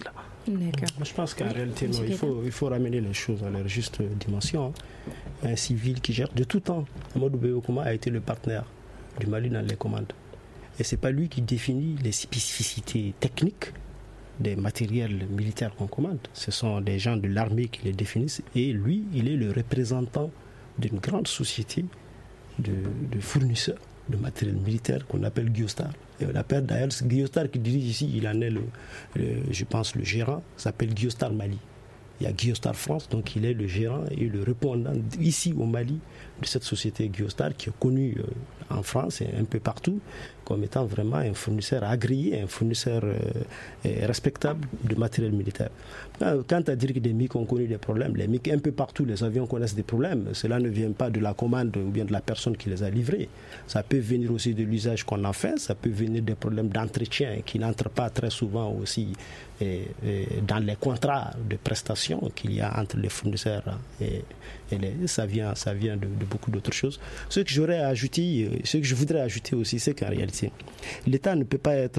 D'accord. Je pense qu'en oui, réalité, non, il, faut, il faut ramener les choses à leur juste dimension. Un civil qui gère de tout temps. Amadou Beyokouma a été le partenaire du Mali dans les commandes. Et ce n'est pas lui qui définit les spécificités techniques des matériels militaires qu'on commande. Ce sont des gens de l'armée qui les définissent. Et lui, il est le représentant d'une grande société de, de fournisseurs de matériel militaire qu'on appelle Guiostar. Et on appelle d'ailleurs Guiostar qui dirige ici, il en est le, le je pense le gérant, s'appelle Guiostar Mali. Il y a Guiostar France, donc il est le gérant et le répondant ici au Mali de cette société Guiostar qui est connue en France et un peu partout comme étant vraiment un fournisseur agréé, un fournisseur euh, respectable de matériel militaire. Quant à dire que des M I C ont connu des problèmes, les M I C un peu partout, les avions connaissent des problèmes. Cela ne vient pas de la commande ou bien de la personne qui les a livrés. Ça peut venir aussi de l'usage qu'on en fait, ça peut venir des problèmes d'entretien qui n'entrent pas très souvent aussi et, et dans les contrats de prestations qu'il y a entre les fournisseurs et, et les, ça vient, ça vient de, de beaucoup d'autres choses. Ce que j'aurais ajouté, ce que je voudrais ajouter aussi, c'est qu'en réalité, l'État ne peut pas être,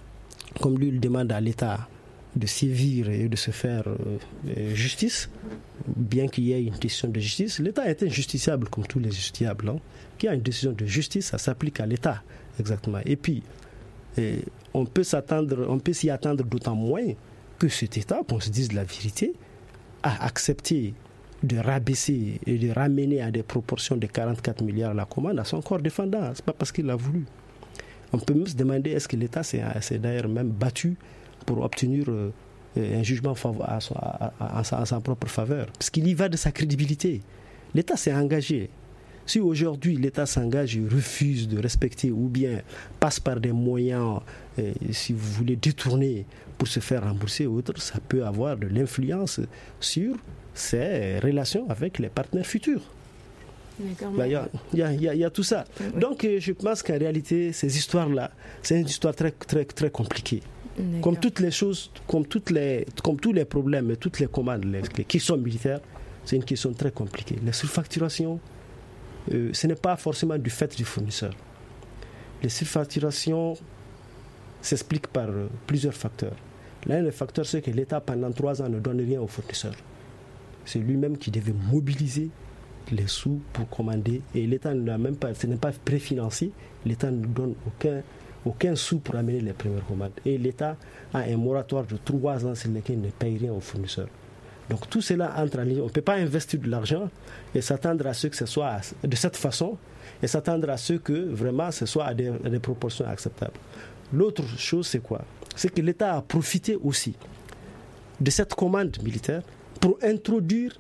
comme lui il demande à l'État de sévir et de se faire euh, justice, bien qu'il y ait une décision de justice. L'État est injusticiable comme tous les justiciables. Hein. Qu'il y a une décision de justice, ça s'applique à l'État, exactement. Et puis, et on peut s'attendre, on peut s'y attendre d'autant moins que cet État, qu'on se dise la vérité, a accepté de rabaisser et de ramener à des proportions de quarante-quatre milliards la commande à son corps défendant. C'est pas parce qu'il l'a voulu. On peut même se demander est-ce que l'État s'est, s'est d'ailleurs même battu pour obtenir euh, un jugement à, à, à, à, sa, à sa propre faveur. Parce qu'il y va de sa crédibilité. L'État s'est engagé. Si aujourd'hui l'État s'engage et refuse de respecter ou bien passe par des moyens, euh, si vous voulez, détournés pour se faire rembourser ou autre, ça peut avoir de l'influence sur ses relations avec les partenaires futurs. Il bah, y, y, y, y a tout ça. Oui. Donc euh, je pense qu'en réalité, ces histoires-là, c'est une histoire très, très, très compliquée. D'accord. Comme toutes les choses, comme, toutes les, comme tous les problèmes et toutes les commandes, les, les questions militaires, c'est une question très compliquée. Les surfacturations, euh, ce n'est pas forcément du fait du fournisseur. Les surfacturations s'expliquent par euh, plusieurs facteurs. L'un des facteurs, c'est que l'État, pendant trois ans, ne donne rien au fournisseur. C'est lui-même qui devait mobiliser les sous pour commander, et l'État n'a même pas, ce n'est pas préfinancé, l'État ne donne aucun, aucun sou pour amener les premières commandes. Et l'État a un moratoire de trois ans sur lequel il ne paye rien aux fournisseurs. Donc tout cela entre en ligne. On ne peut pas investir de l'argent et s'attendre à ce que ce soit de cette façon et s'attendre à ce que vraiment ce soit à des, à des proportions acceptables. L'autre chose, c'est quoi? C'est que l'État a profité aussi de cette commande militaire pour introduire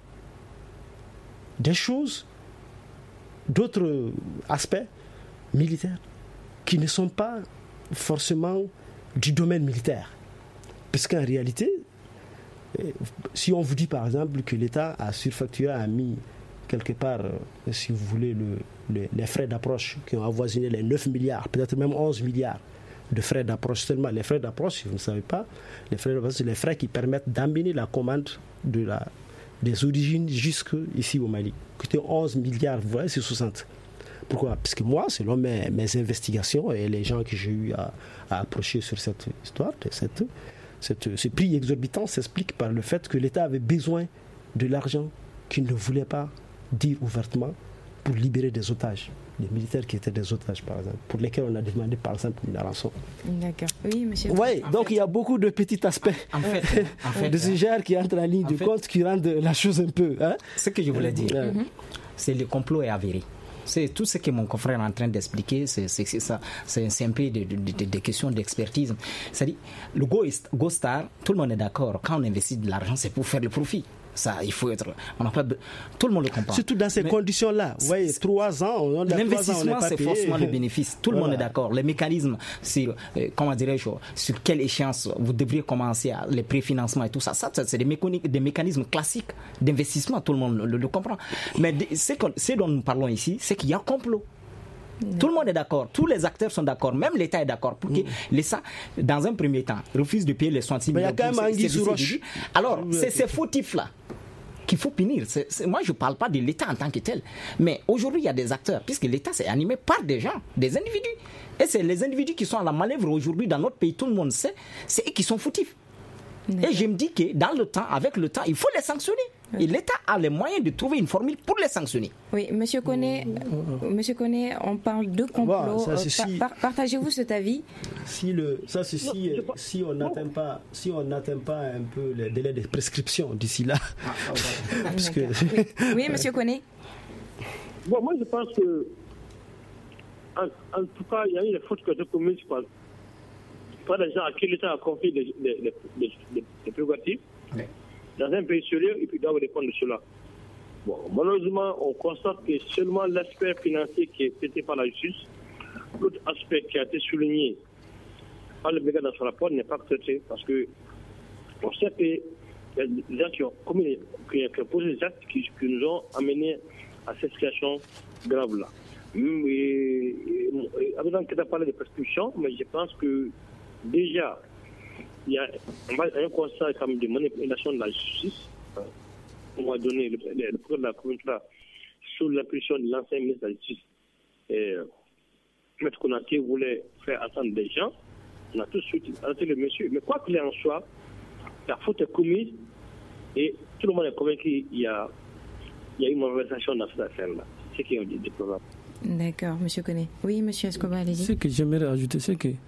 des choses, d'autres aspects militaires qui ne sont pas forcément du domaine militaire. Parce qu'en réalité, si on vous dit par exemple que l'État a surfacturé, a mis quelque part, si vous voulez, le, le, les frais d'approche qui ont avoisiné les neuf milliards, peut-être même onze milliards de frais d'approche seulement. Les frais d'approche, si vous ne savez pas, les frais d'approche, c'est les frais qui permettent d'amener la commande de la des origines jusqu'ici au Mali, qui était onze milliards, vous voyez, c'est soixante. Pourquoi? Parce que moi, selon mes, mes investigations et les gens que j'ai eu à, à approcher sur cette histoire, cette, cette, ce prix exorbitant s'explique par le fait que l'État avait besoin de l'argent qu'il ne voulait pas dire ouvertement pour libérer des otages, les militaires qui étaient des otages par exemple, pour lesquels on a demandé par exemple une rançon. D'accord. Oui, monsieur. Oui, donc fait, il y a beaucoup de petits aspects en fait, en fait, de ce genre qui entrent en ligne en de fait, compte, qui rendent la chose un peu. Hein? Ce que je voulais dire, euh, mm-hmm. c'est le complot est avéré. C'est tout ce que mon confrère est en train d'expliquer, c'est, c'est, c'est ça, c'est, c'est un peu des de, de, de questions d'expertise. C'est-à-dire, le Go-Star, tout le monde est d'accord, quand on investit de l'argent, c'est pour faire le profit. Ça, il faut être. On a pas de, tout le monde le comprend. Surtout dans ces mais conditions-là. Vous voyez, trois ans, on a l'investissement, trois ans, on c'est payé. Forcément le bénéfice. Tout voilà. Le monde est d'accord. Les mécanismes, sur, euh, comment dirais-je, sur quelle échéance vous devriez commencer à, les préfinancements et tout ça. Ça, c'est des, mécaniques, des mécanismes classiques d'investissement. Tout le monde le, le comprend. Mais ce, ce dont nous parlons ici, c'est qu'il y a complot. Tout le monde est d'accord, tous les acteurs sont d'accord, même l'État est d'accord pour que mmh. l'État, dans un premier temps, refuse de payer les soixante-six millions. Mais il y a quand même Anguille sous roche. Alors, c'est ces fautifs-là qu'il faut punir. C'est, c'est, moi, je ne parle pas de l'État en tant que tel. Mais aujourd'hui, il y a des acteurs, puisque l'État, c'est animé par des gens, des individus. Et c'est les individus qui sont à la manœuvre aujourd'hui dans notre pays, tout le monde sait, c'est eux qui sont fautifs. Et je me dis que dans le temps, avec le temps, il faut les sanctionner. Et l'État a les moyens de trouver une formule pour les sanctionner. Oui, Monsieur Koné, euh, Monsieur Koné, on parle de complot. Bon, ça, euh, si... par- partagez-vous cet avis? Si le, ça c'est si, si on n'atteint pas, si on n'atteint pas un peu les délais de prescription d'ici là. Parce que... oui. oui, Monsieur Koné. Bon, moi je pense que, en, en tout cas, il y a eu des fautes qui ont été commises par, par des gens à qui l'État a confié des, des, des, des, des, des prérogatives. Oui. Dans un pays sérieux, et puis ils doivent répondre de cela. Bon, malheureusement, on constate que seulement l'aspect financier qui est traité par la justice, l'autre aspect qui a été souligné par le brigade dans son rapport n'est pas traité parce que on sait qu'il y a des gens qui ont commis, qui ont posé des actes qui, qui nous ont amenés à cette situation grave-là. Avant que tu as parlé de prescription, mais je pense que déjà, il y a un constat quand même de manipulation de la justice. On va donner le, le, le procureur de la communauté sous l'impulsion de l'ancien ministre de la Justice. Et M. Konaté voulait faire attendre des gens. On a tout de suite arrêté le monsieur. Mais quoi qu'il en soit, la faute est commise et tout le monde est convaincu qu'il y a, il y a une malversation dans cette affaire-là. C'est ce qui est déplorable. D'accord, M. Koné. Oui, M. Escobar, allez-y. Ce que j'aimerais ajouter, c'est que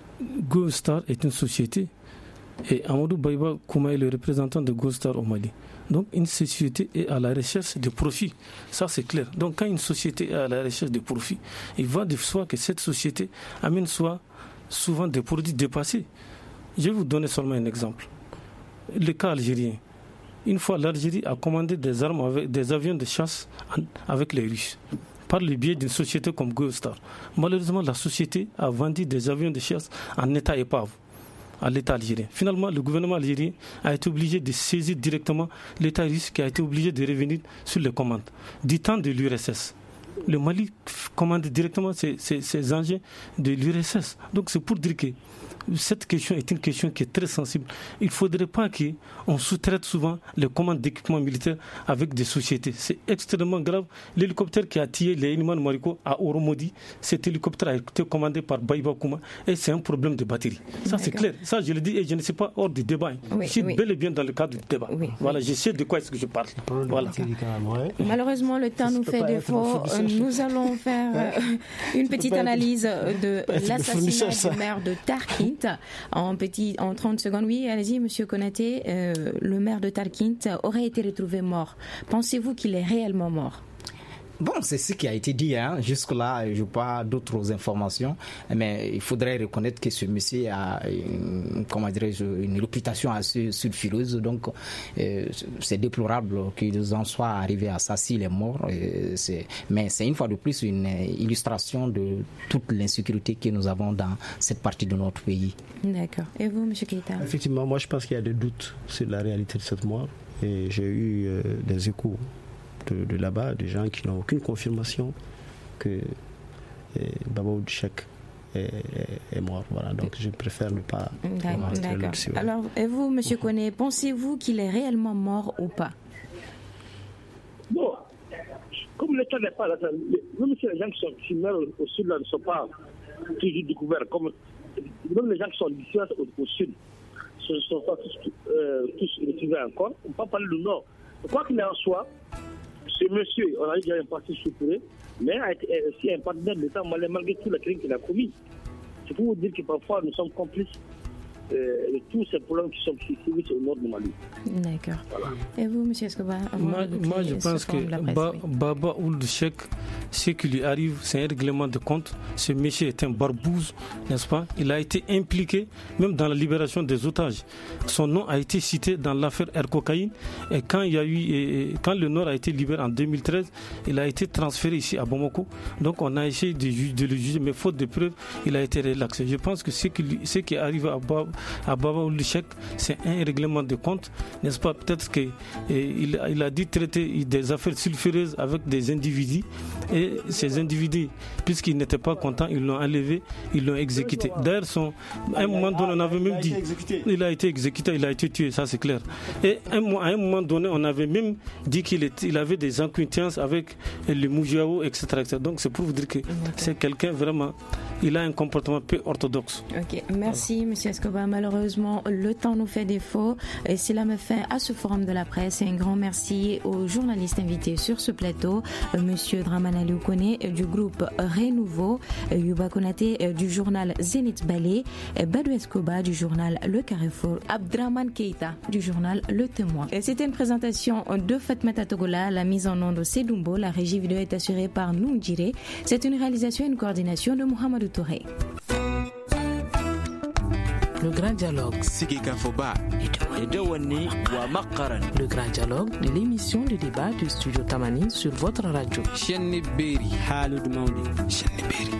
GoStar est une société et Amadou Baïba Kouma est le représentant de GoStar au Mali. Donc une société est à la recherche de profit, ça c'est clair. Donc quand une société est à la recherche de profit, il va de soi que cette société amène soit souvent des produits dépassés. Je vais vous donner seulement un exemple. Le cas algérien. Une fois l'Algérie a commandé des armes avec des avions de chasse avec les Russes par le biais d'une société comme GoStar. Malheureusement, la société a vendu des avions de chasse en état épave à l'État algérien. Finalement, le gouvernement algérien a été obligé de saisir directement l'État russe qui a été obligé de revenir sur les commandes. Du temps de l'U R S S, le Mali commande directement ces, ces, ces engins de l'U R S S. Donc c'est pour dire que cette question est une question qui est très sensible. Il ne faudrait pas qu'on sous-traite souvent les commandes d'équipements militaires avec des sociétés. C'est extrêmement grave. L'hélicoptère qui a tiré les Iniman Mariko à Oromodi, cet hélicoptère a été commandé par Baïba Kouma et c'est un problème de batterie. Ça c'est clair. Ça je le dis et je ne sais pas hors du débat. Oui, je suis oui. bel et bien dans le cadre du débat. Oui, voilà, oui. Je sais de quoi est-ce que je parle. Voilà. Malheureusement, le temps nous fait défaut. Nous allons faire une petite analyse de l'assassinat du maire de Tarkint. En, petit, en trente secondes, oui, allez-y, M. Konaté, euh, le maire de Tarkint aurait été retrouvé mort. Pensez-vous qu'il est réellement mort? Bon, c'est ce qui a été dit. Hein. Jusque-là, je n'ai pas d'autres informations. Mais il faudrait reconnaître que ce monsieur a une, comment dirais-je, une réputation assez sulfureuse. Donc, euh, c'est déplorable qu'ils en soient arrivés à ça s'il est mort. Euh, c'est, mais c'est une fois de plus une illustration de toute l'insécurité que nous avons dans cette partie de notre pays. D'accord. Et vous, M. Keita? Effectivement, moi je pense qu'il y a des doutes sur la réalité de cette mort. Et j'ai eu euh, des échos De, de là-bas, des gens qui n'ont aucune confirmation que Baba Ould Cheikh est, est, est mort. Voilà, donc je préfère ne pas. D'accord. Là-dessus, ouais. Alors, et vous, M. Koné, pensez-vous qu'il est réellement mort ou pas? Bon, comme l'État n'est pas là, même si les gens qui sont qui meurent au sud là, ne sont pas toujours découverts, comme même les gens qui sont d'ici au, au sud ne sont pas tous, euh, tous retrouvés encore, on ne peut pas parler du nord. Quoi qu'il en soit, ce monsieur, on a déjà un parti souffré, mais a été aussi un partenaire de l'État malgré tout le crime qu'il a commis. C'est pour vous dire que parfois nous sommes complices euh, de tous ces problèmes qui sont psychiques au nord du Mali. D'accord. Voilà. Et vous, M. Escobar? Moi, moi je pense que ba, oui. Baba Ould Cheikh, ce qui lui arrive, c'est un règlement de compte. Ce monsieur est un barbouze, n'est-ce pas? Il a été impliqué même dans la libération des otages. Son nom a été cité dans l'affaire Air Cocaïne. Et quand, il y a eu, et quand le Nord a été libéré en deux mille treize, il a été transféré ici à Bamako. Donc on a essayé de, de le juger, mais faute de preuves, il a été relaxé. Je pense que ce qui, ce qui arrive à Baba, à Baba Ould Cheikh, c'est un règlement de compte, n'est-ce pas? Peut-être qu'il il a dû traiter des affaires sulfureuses avec des individus et ces individus, puisqu'ils n'étaient pas contents, ils l'ont enlevé, ils l'ont exécuté. D'ailleurs, son, à un moment donné, on avait même dit, il a été exécuté, il a été tué, ça c'est clair. Et à un moment donné, on avait même dit qu'il était, il avait des acquaintances avec le Moujiao, et cetera, et cetera. Donc c'est pour vous dire que c'est quelqu'un vraiment, il a un comportement peu orthodoxe. Ok, merci voilà. M. Escobar. malheureusement, le temps nous fait défaut. Et cela me fait à ce forum de la presse. Un grand merci aux journalistes invités sur ce plateau. Monsieur Dramane Alioukone du groupe Renouveau, Yuba Konaté du journal Zénith Ballet, Badou Escoba du journal Le Carrefour, Abdraman Keita du journal Le Témoin. C'était une présentation de Fatmata Togola, la mise en onde de Sedumbo. La régie vidéo est assurée par Noundjire. C'est une réalisation et une coordination de Mohamedou Touré. Le grand dialogue. Sigika Foba. Le grand dialogue de l'émission de débat du studio Tamani sur votre radio. Chenni Beri. Halud Maudi. Chenni Beri.